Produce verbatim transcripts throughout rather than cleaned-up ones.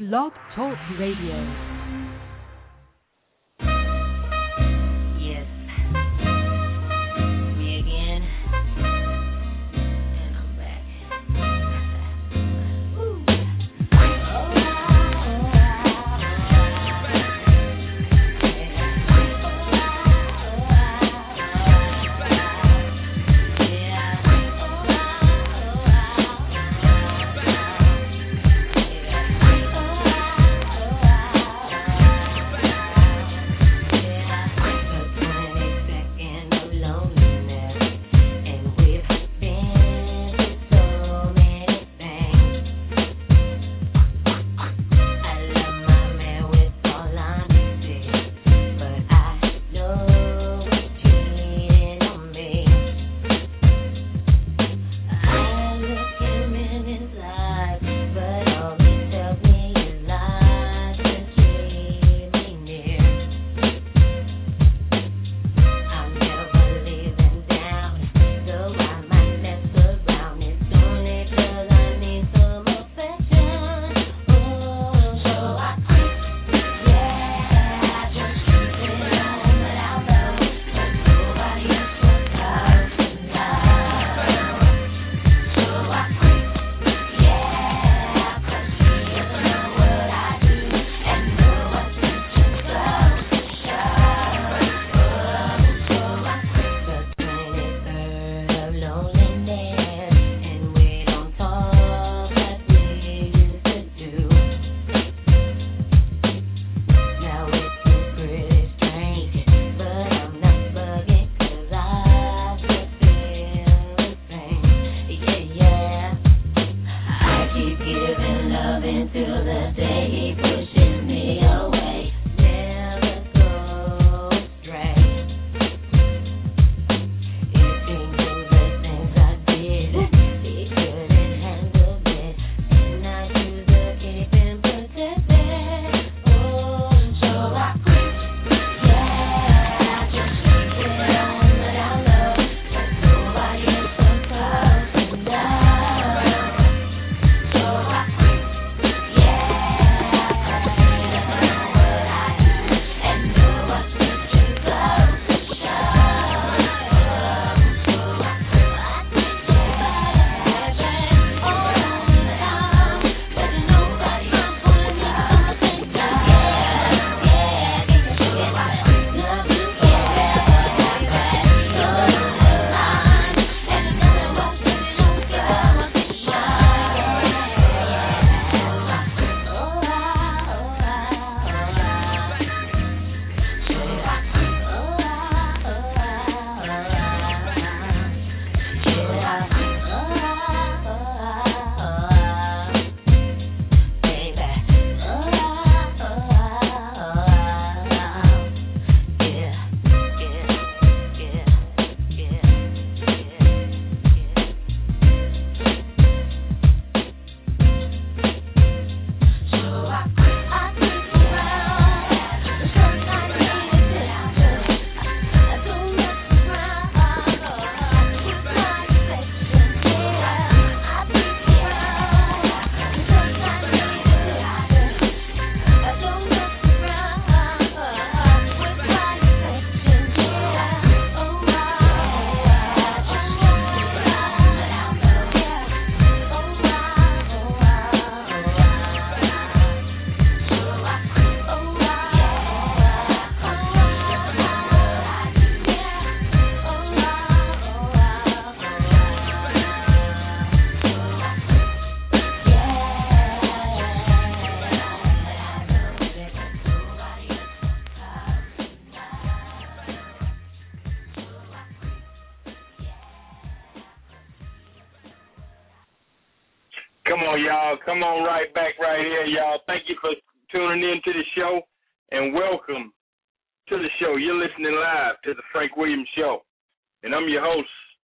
Blog Talk Radio. Come on, y'all. Come on right back right here, y'all. Thank you for tuning in to the show, and welcome to the show. You're listening live to the Frank Williams Show, and I'm your host,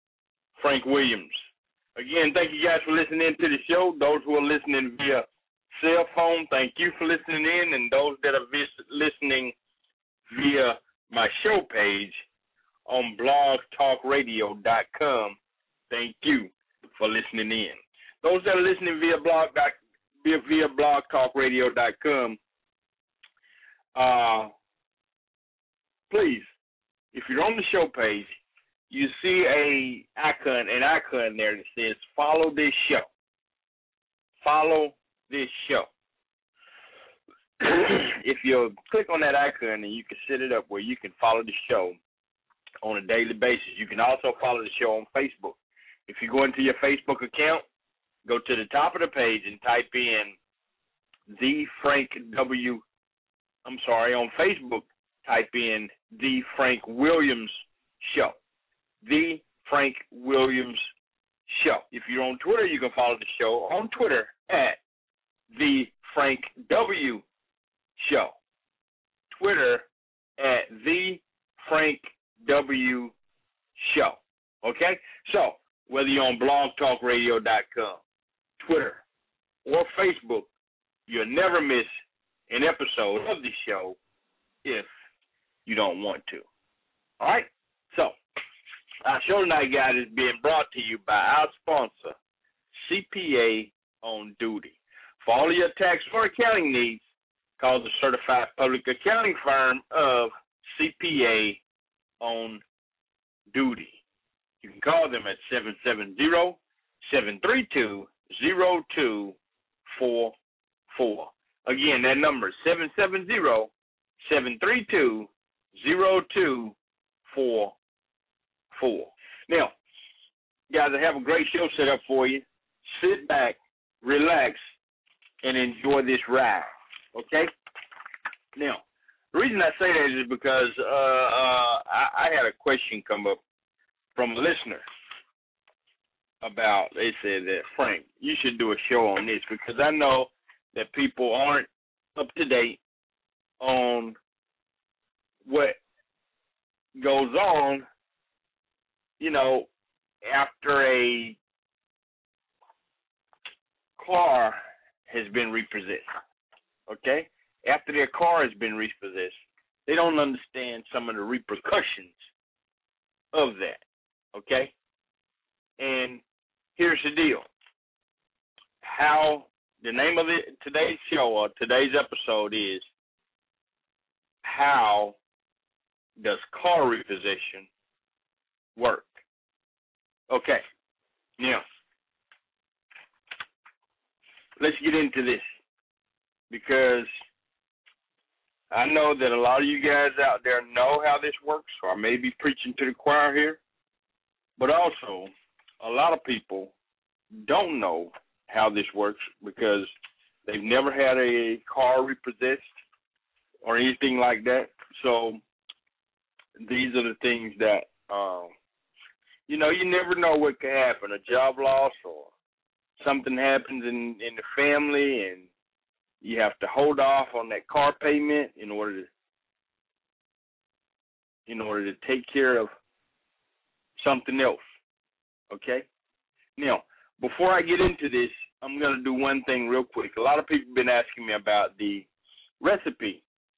Frank Williams. Again, thank you guys for listening to the show. Those who are listening via cell phone, thank you for listening in, and those that are vis- listening via my show page on blog talk radio dot com, thank you for listening in. Those that are listening via blog, via, via blog talk radio dot com. Uh, please, if you're on the show page, you see a icon, an icon there that says follow this show. Follow this show. If you click on that icon, and you can set it up where you can follow the show on a daily basis. You can also follow the show on Facebook. If you go into your Facebook account, go to the top of the page and type in the Frank W. I'm sorry, on Facebook, type in the Frank Williams Show. The Frank Williams Show. If you're on Twitter, you can follow the show on Twitter at the Frank W. Show. Twitter at the Frank W. Show. Okay? So, whether you're on blog talk radio dot com, Twitter, or Facebook, you'll never miss an episode of the show if you don't want to. All right? So, our show tonight, guys, is being brought to you by our sponsor, C P A on Duty. For all of your tax or accounting needs, call the certified public accounting firm of C P A on Duty. You can call them at seven seven zero, seven three two, zero two four four. Again, that number is seven seven zero, seven three two, zero two four four. Now, guys, I have a great show set up for you. Sit back, relax, and enjoy this ride, okay? Now, the reason I say that is because uh, uh, I, I had a question come up from a listener about, they said that, Frank, you should do a show on this because I know that people aren't up to date on what goes on, you know, after a car has been repossessed, okay? After their car has been repossessed, they don't understand some of the repercussions of that, okay? And here's the deal. How the name of the, today's show or today's episode is How Does Car Repossession Work? Okay, now, let's get into this because I know that a lot of you guys out there know how this works, or I may be preaching to the choir here, but also a lot of people don't know how this works because they've never had a car repossessed or anything like that. So these are the things that, um, you know, you never know what could happen, a job loss or something happens in, in the family and you have to hold off on that car payment in order to in order to take care of something else, okay? Now, before I get into this, I'm going to do one thing real quick. A lot of people have been asking me about the recipe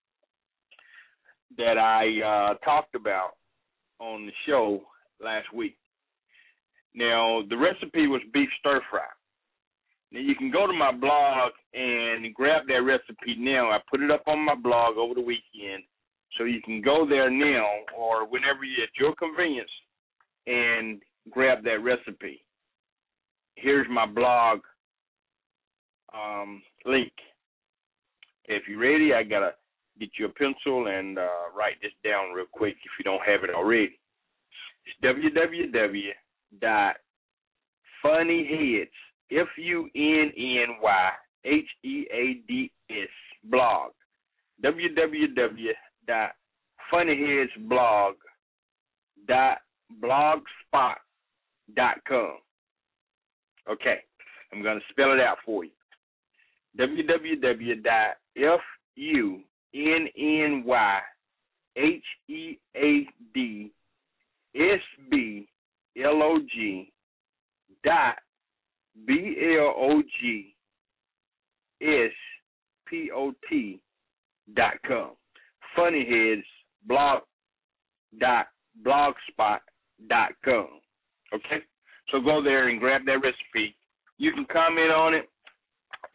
that I uh, talked about on the show last week. Now, the recipe was beef stir fry. Now, you can go to my blog and grab that recipe now. I put it up on my blog over the weekend, so you can go there now or whenever you at your convenience and grab that recipe. Here's my blog um, link. If you're ready, I got to get you a pencil and uh, write this down real quick if you don't have it already. It's w w w dot funnyheads, F U N N Y H E A D S, blog, w w w dot funnyheadsblog dot blogspot dot com. Okay, I'm going to spell it out for you. w w w dot f u n n y h e a d s b l o g dot b l o g s p o t dot com. Funnyheads blog dot blogspot dot com. Okay, so go there and grab that recipe. You can comment on it,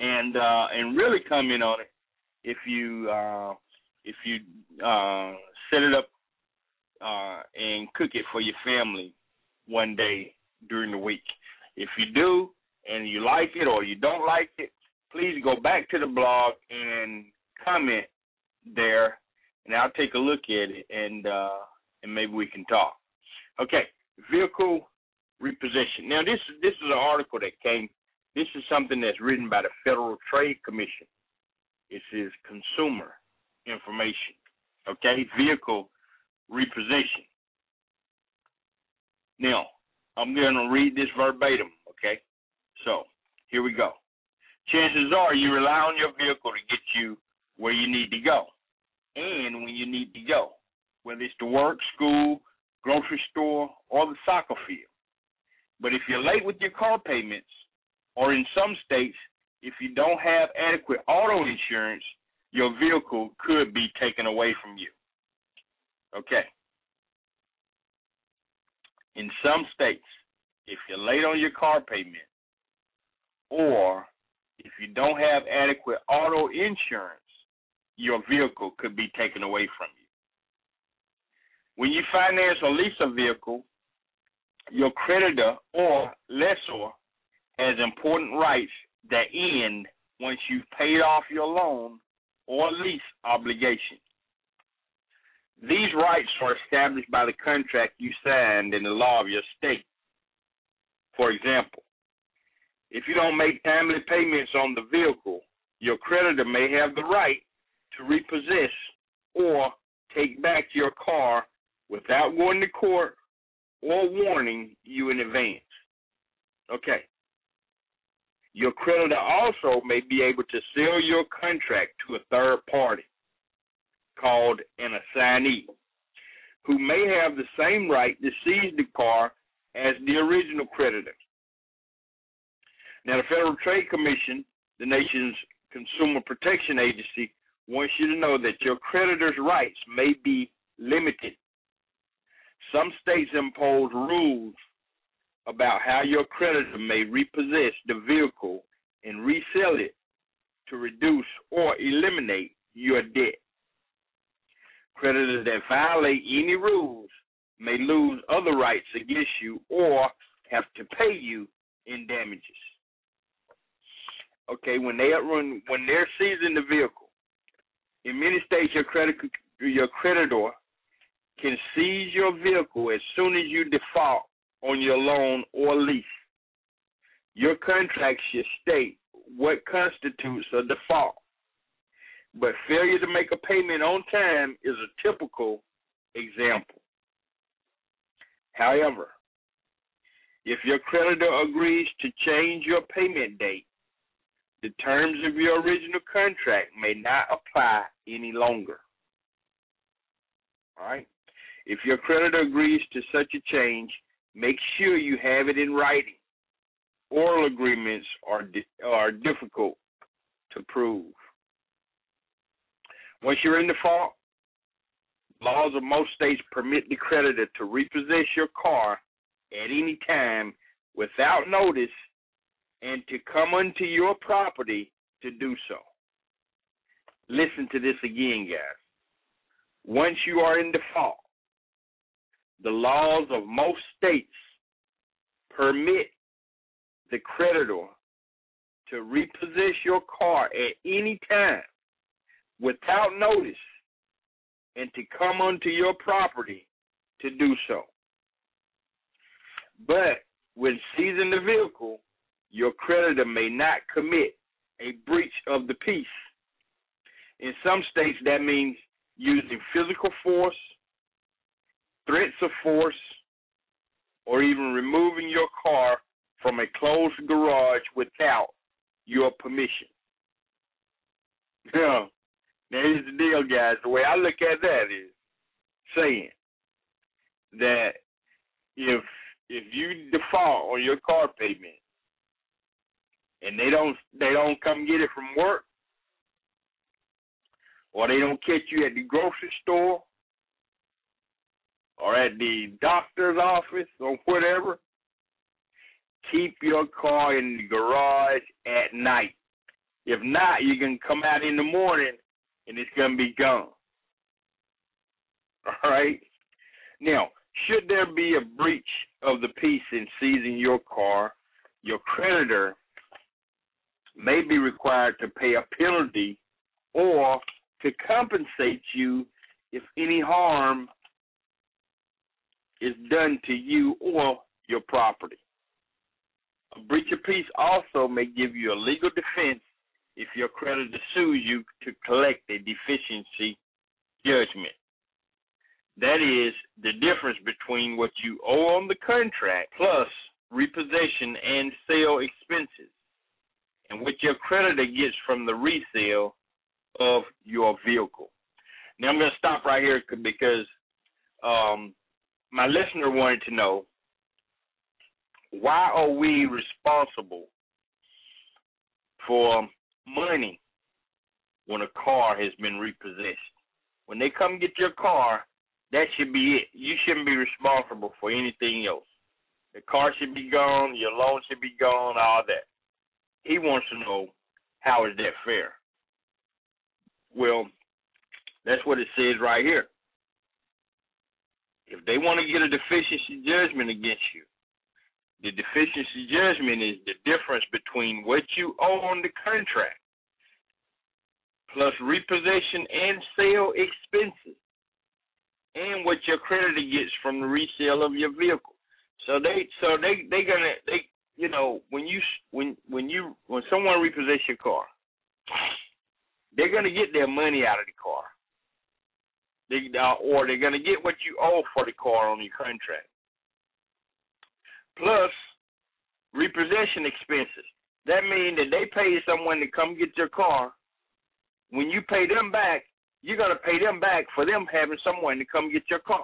and uh, and really comment on it if you uh, if you uh, set it up uh, and cook it for your family one day during the week. If you do and you like it or you don't like it, please go back to the blog and comment there, and I'll take a look at it, and uh, and maybe we can talk. Okay, vehicle repossession. Now, this this is an article that came. This is something that's written by the Federal Trade Commission. This is consumer information. Okay, vehicle repossession. Now, I'm going to read this verbatim. Okay, so here we go. Chances are you rely on your vehicle to get you where you need to go and when you need to go, whether it's to work, school, grocery store, or the soccer field. But if you're late with your car payments, or in some states, if you don't have adequate auto insurance, your vehicle could be taken away from you. Okay. In some states, if you're late on your car payment, or if you don't have adequate auto insurance, your vehicle could be taken away from you. When you finance or lease a vehicle, your creditor or lessor has important rights that end once you've paid off your loan or lease obligation. These rights are established by the contract you signed and the law of your state. For example, if you don't make timely payments on the vehicle, your creditor may have the right to repossess or take back your car without going to court or warning you in advance. Okay. Your creditor also may be able to sell your contract to a third party called an assignee, who may have the same right to seize the car as the original creditor. Now, the Federal Trade Commission, the nation's consumer protection agency, wants you to know that your creditor's rights may be limited. Some states impose rules about how your creditor may repossess the vehicle and resell it to reduce or eliminate your debt. Creditors that violate any rules may lose other rights against you or have to pay you in damages. Okay, when they when when they're seizing the vehicle, in many states your credit your creditor can seize your vehicle as soon as you default on your loan or lease. Your contract should state what constitutes a default, but failure to make a payment on time is a typical example. However, if your creditor agrees to change your payment date, the terms of your original contract may not apply any longer. All right? If your creditor agrees to such a change, make sure you have it in writing. Oral agreements are di- are difficult to prove. Once you're in default, laws of most states permit the creditor to repossess your car at any time without notice and to come onto your property to do so. Listen to this again, guys. Once you are in default, the laws of most states permit the creditor to repossess your car at any time without notice and to come onto your property to do so. But when seizing the vehicle, your creditor may not commit a breach of the peace. In some states, that means using physical force, threats of force, or even removing your car from a closed garage without your permission. Now, now here's the deal, guys. The way I look at that is saying that if if you default on your car payment and they don't they don't come get it from work, or they don't catch you at the grocery store or at the doctor's office or whatever, keep your car in the garage at night If not, you can come out in the morning and it's going to be gone. All right? Now, should there be a breach of the peace in seizing your car, your creditor may be required to pay a penalty or to compensate you if any harm is done to you or your property. A breach of peace also may give you a legal defense if your creditor sues you to collect a deficiency judgment. That is the difference between what you owe on the contract plus repossession and sale expenses, and what your creditor gets from the resale of your vehicle. Now, I'm going to stop right here because um, my listener wanted to know, why are we responsible for money when a car has been repossessed? When they come get your car, that should be it. You shouldn't be responsible for anything else. The car should be gone, your loan should be gone, all that. He wants to know, how is that fair? Well, that's what it says right here. If they want to get a deficiency judgment against you, the deficiency judgment is the difference between what you owe on the contract plus repossession and sale expenses and what your creditor gets from the resale of your vehicle. So they, so they, they gonna, they, you know, when you, when, when you, when someone repossess your car, they're gonna get their money out of the car. They, uh, or they're gonna get what you owe for the car on your contract, plus repossession expenses. That means that they pay someone to come get your car. When you pay them back, you're going to pay them back for them having someone to come get your car.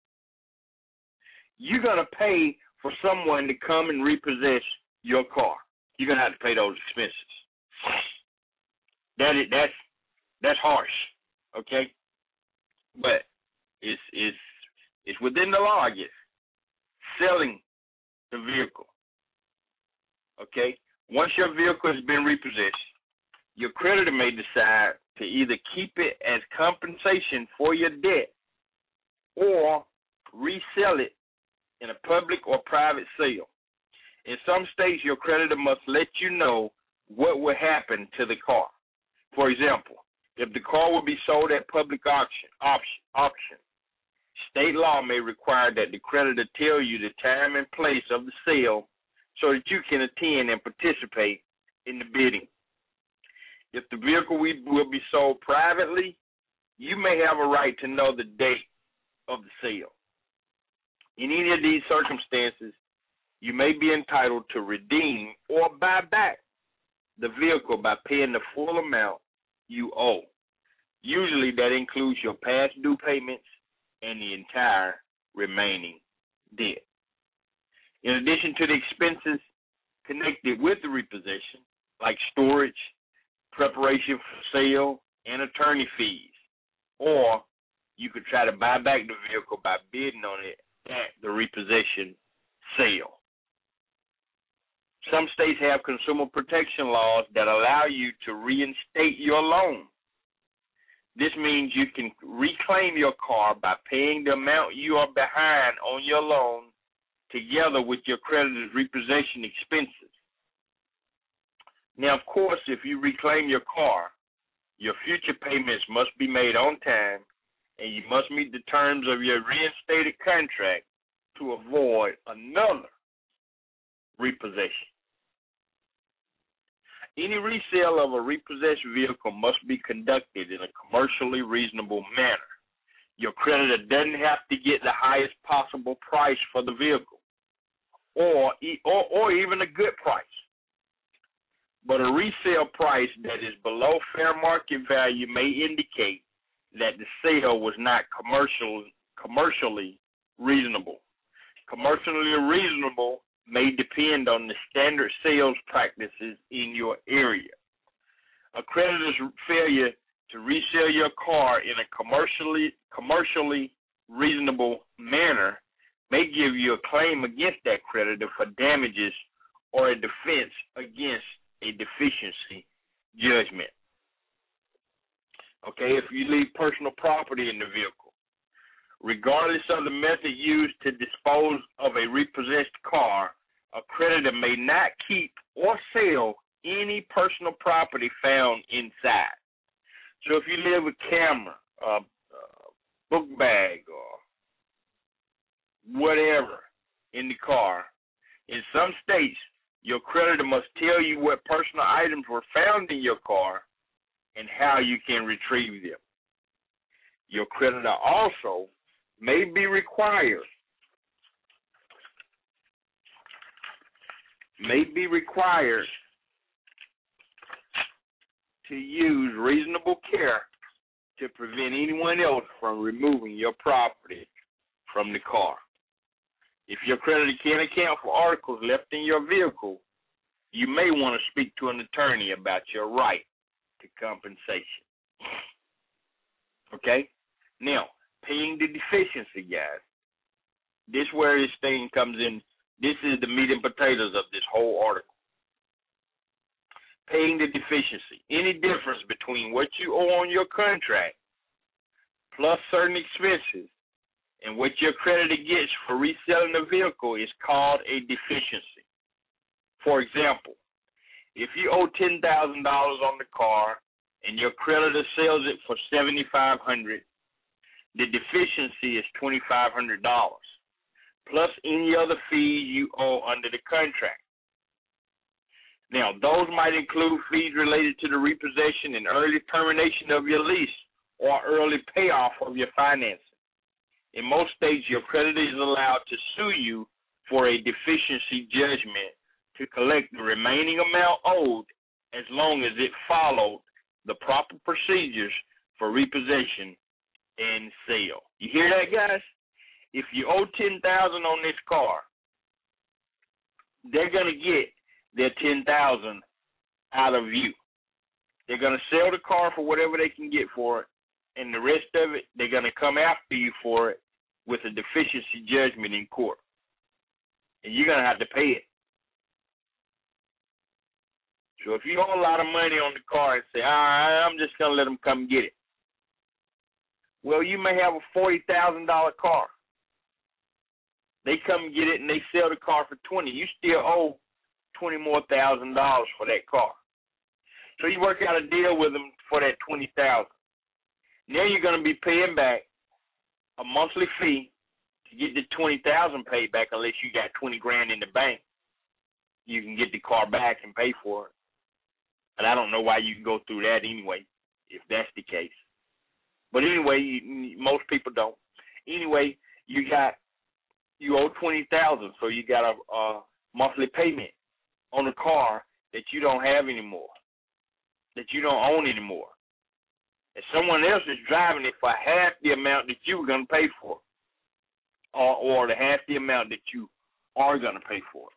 You're going to pay for someone to come and repossess your car. You're going to have to pay those expenses. That is, that's, that's harsh, okay? But it's, it's, it's within the law, I guess. Selling the vehicle, okay? Once your vehicle has been repossessed, your creditor may decide to either keep it as compensation for your debt or resell it in a public or private sale. In some states, your creditor must let you know what will happen to the car. For example, if the car will be sold at public auction, auction, auction, state law may require that the creditor tell you the time and place of the sale so that you can attend and participate in the bidding. If the vehicle will be sold privately, you may have a right to know the date of the sale. In any of these circumstances, you may be entitled to redeem or buy back the vehicle by paying the full amount you owe. Usually that includes your past due payments and the entire remaining debt. In addition to the expenses connected with the repossession, like storage, preparation for sale, and attorney fees, or you could try to buy back the vehicle by bidding on it at the repossession sale. Some states have consumer protection laws that allow you to reinstate your loan. This means you can reclaim your car by paying the amount you are behind on your loan together with your creditor's repossession expenses. Now, of course, if you reclaim your car, your future payments must be made on time, and you must meet the terms of your reinstated contract to avoid another repossession. Any resale of a repossessed vehicle must be conducted in a commercially reasonable manner. Your creditor doesn't have to get the highest possible price for the vehicle, or, or, or even a good price. But a resale price that is below fair market value may indicate that the sale was not commercial, commercially reasonable. Commercially reasonable may depend on the standard sales practices in your area. A creditor's failure to resell your car in a commercially commercially reasonable manner may give you a claim against that creditor for damages or a defense against a deficiency judgment. Okay, if you leave personal property in the vehicle, regardless of the method used to dispose of a repossessed car, a creditor may not keep or sell any personal property found inside. So if you leave a camera, a, a book bag, or whatever in the car, in some states, your creditor must tell you what personal items were found in your car and how you can retrieve them. Your creditor also may be required may be required to use reasonable care to prevent anyone else from removing your property from the car. If your creditor can't account for articles left in your vehicle, you may want to speak to an attorney about your right to compensation. Okay? Now, paying the deficiency, guys. This is where this thing comes in. This is the meat and potatoes of this whole article. Paying the deficiency. Any difference between what you owe on your contract plus certain expenses and what your creditor gets for reselling the vehicle is called a deficiency. For example, if you owe ten thousand dollars on the car and your creditor sells it for seven thousand five hundred dollars, the deficiency is two thousand five hundred dollars, plus any other fees you owe under the contract. Now, those might include fees related to the repossession and early termination of your lease or early payoff of your financing. In most states, your creditor is allowed to sue you for a deficiency judgment to collect the remaining amount owed as long as it followed the proper procedures for repossession and sale. You hear that, guys? If you owe ten thousand dollars on this car, they're going to get their ten thousand dollars out of you. They're going to sell the car for whatever they can get for it, and the rest of it, they're going to come after you for it with a deficiency judgment in court. And you're going to have to pay it. So if you owe a lot of money on the car and say, all right, I'm just going to let them come get it. Well, you may have a forty thousand dollars car. They come get it and they sell the car for twenty thousand dollars. You still owe twenty more thousand dollars for that car. So you work out a deal with them for that twenty thousand dollars. Now you're going to be paying back a monthly fee to get the twenty thousand dollars paid back, unless you got twenty grand in the bank. You can get the car back and pay for it. But I don't know why you can go through that anyway, if that's the case. But anyway, you, most people don't. Anyway, you got you owe twenty thousand dollars, so you got a, a monthly payment on a car that you don't have anymore, that you don't own anymore. And someone else is driving it for half the amount that you were going to pay for, or, or the half the amount that you are going to pay for.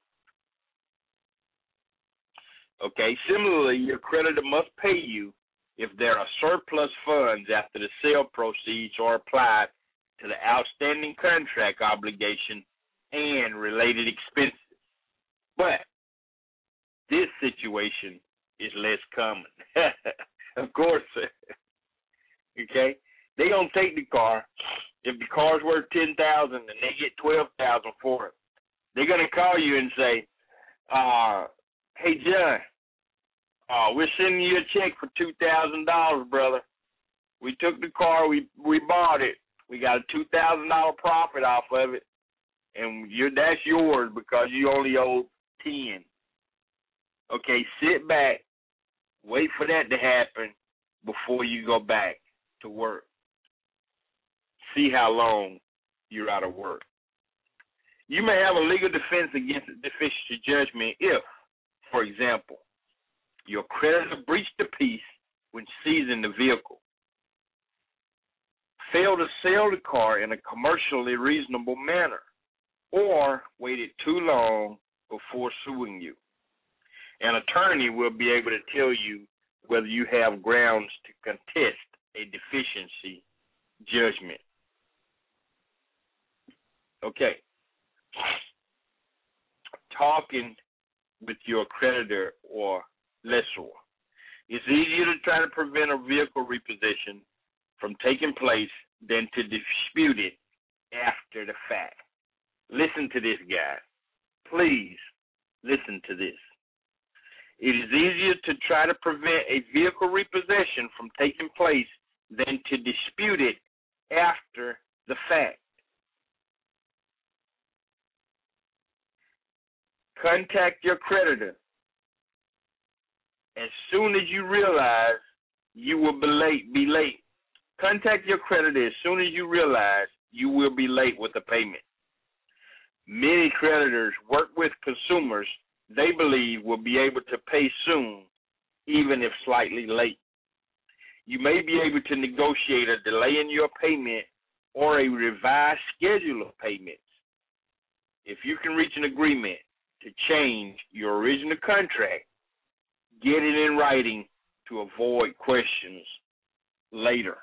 Okay, similarly, your creditor must pay you if there are surplus funds after the sale proceeds are applied to the outstanding contract obligation and related expenses. But this situation is less common. Of course. Okay? They're going to take the car. If the car's worth ten thousand dollars and they get twelve thousand dollars for it, they're going to call you and say, uh, hey, John, uh, we're sending you a check for two thousand dollars, brother. We took the car. We we bought it. We got a two thousand dollars profit off of it, and you're, that's yours because you only owe ten. Okay, sit back, wait for that to happen before you go back to work. See how long you're out of work. You may have a legal defense against a deficiency judgment if, for example, your creditor breached the peace when seizing the vehicle, failed to sell the car in a commercially reasonable manner, or waited too long before suing you. An attorney will be able to tell you whether you have grounds to contest a deficiency judgment. Okay. Talking with your creditor or lessor. It's easier to try to prevent a vehicle repossession from taking place than to dispute it after the fact. Listen to this, guys. Please listen to this. It is easier to try to prevent a vehicle repossession from taking place than to dispute it after the fact. Contact your creditor as soon as you realize you will be late. Be late. Contact your creditor as soon as you realize you will be late with a payment. Many creditors work with consumers they believe will be able to pay soon, even if slightly late. You may be able to negotiate a delay in your payment or a revised schedule of payments. If you can reach an agreement to change your original contract, get it in writing to avoid questions later.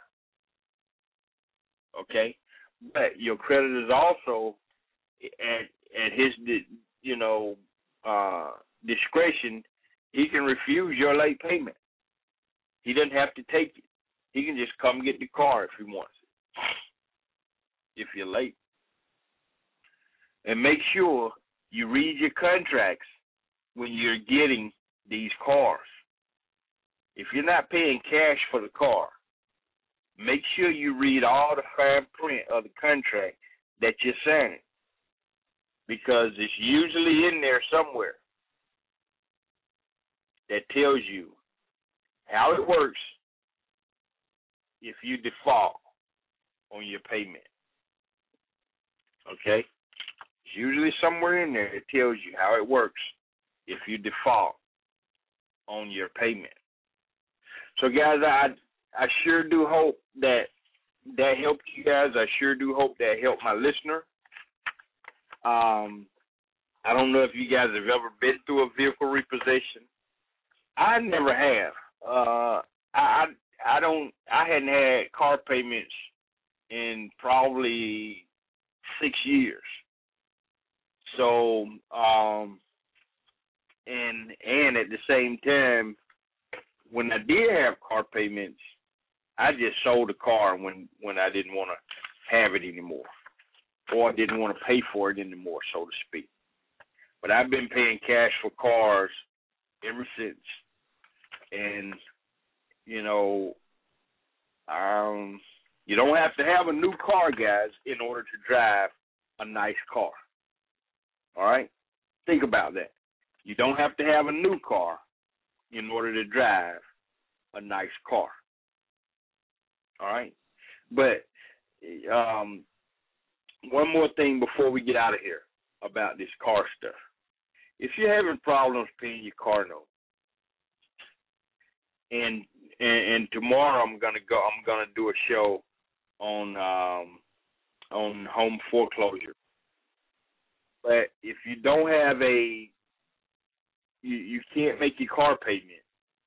Okay? But your creditor is also at at his, you know, uh, discretion, he can refuse your late payment. He doesn't have to take it. He can just come get the car if he wants it, if you're late. And make sure you read your contracts when you're getting these cars. If you're not paying cash for the car, make sure you read all the fine print of the contract that you're signing, because it's usually in there somewhere that tells you how it works if you default on your payment. Okay? It's usually somewhere in there that tells you how it works if you default on your payment. So, guys, I I sure do hope that that helped you guys. I sure do hope that helped my listener. Um, I don't know if you guys have ever been through a vehicle repossession. I never have. Uh, I I don't. I hadn't had car payments in probably six years. So, um, and and at the same time, when I did have car payments, I just sold the car when when I didn't want to have it anymore, or I didn't want to pay for it anymore, so to speak. But I've been paying cash for cars ever since. And, you know, um, you don't have to have a new car, guys, in order to drive a nice car. All right? Think about that. You don't have to have a new car in order to drive a nice car. All right? But um, one more thing before we get out of here about this car stuff. If you're having problems paying your car note, and and, and tomorrow I'm gonna go. I'm gonna do a show on um, on home foreclosure. But if you don't have a, you, you can't make your car payment,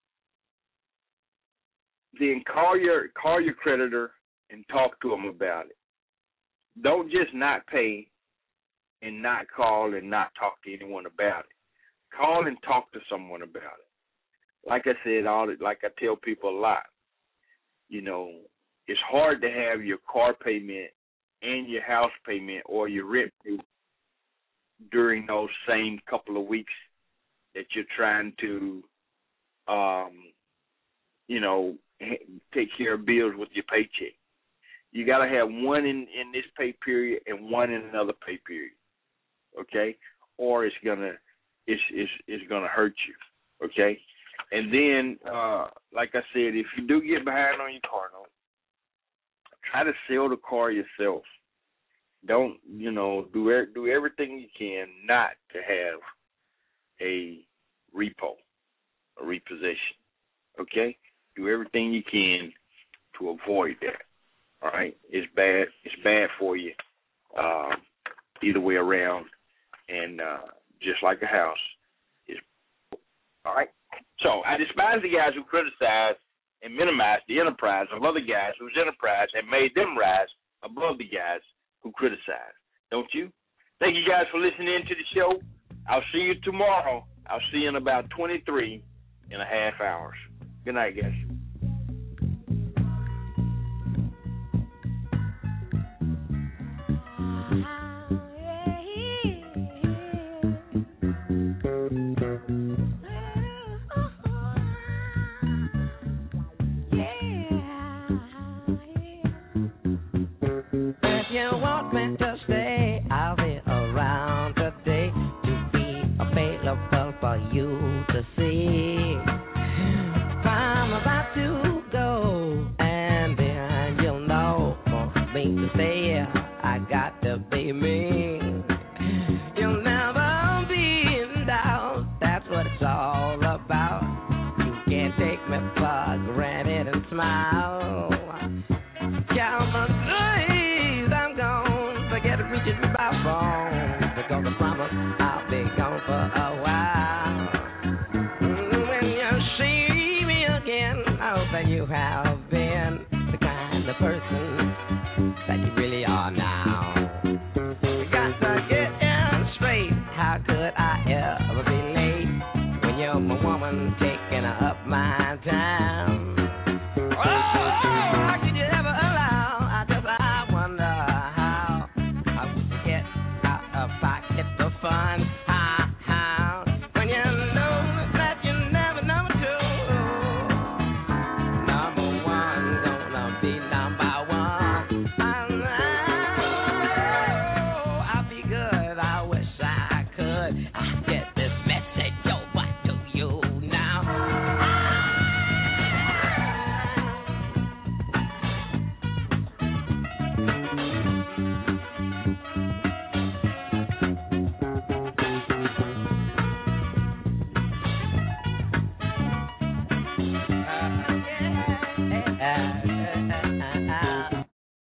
then call your call your creditor and talk to them about it. Don't just not pay and not call and not talk to anyone about it. Call and talk to someone about it. Like I said, all like I tell people a lot, you know, it's hard to have your car payment and your house payment or your rent payment during those same couple of weeks that you're trying to, um, you know, take care of bills with your paycheck. You got to have one in, in this pay period and one in another pay period, okay? Or it's gonna it's it's it's gonna hurt you, okay? And then, uh, like I said, if you do get behind on your car note, try to sell the car yourself. Don't, you know, do er- do everything you can not to have a repo, a repossession, okay? Do everything you can to avoid that, all right? It's bad. It's bad for you uh, either way around, and uh, just like a house. It's, all right? So I despise the guys who criticize and minimize the enterprise of other guys whose enterprise have made them rise above the guys who criticize. Don't you? Thank you guys for listening in to the show. I'll see you tomorrow. I'll see you in about twenty-three and a half hours. Good night, guys. If you want me to stay, I'll be around today to be available for you to see. If I'm about to go, and then you'll know for me to stay, I got to be me. You'll never be in doubt, that's what it's all about. You can't take me for granted and smile. Count my days, I'm gone. Forget to reach it by phone, because I promise I'll be gone for a while. Mm, When you see me again, I hope that you have been the kind of person that you really are now. You got to get in straight. How could I ever be late when you're my woman taking up my time? Oh, how could you ever allow? I just I wonder how I would get out of pocket the fun. How, how when you know that you're never number two, number one gonna be number one. And oh, I'll be good. I wish I could. I get this message. Yo, what do you now? Uh, yeah, yeah, yeah, yeah.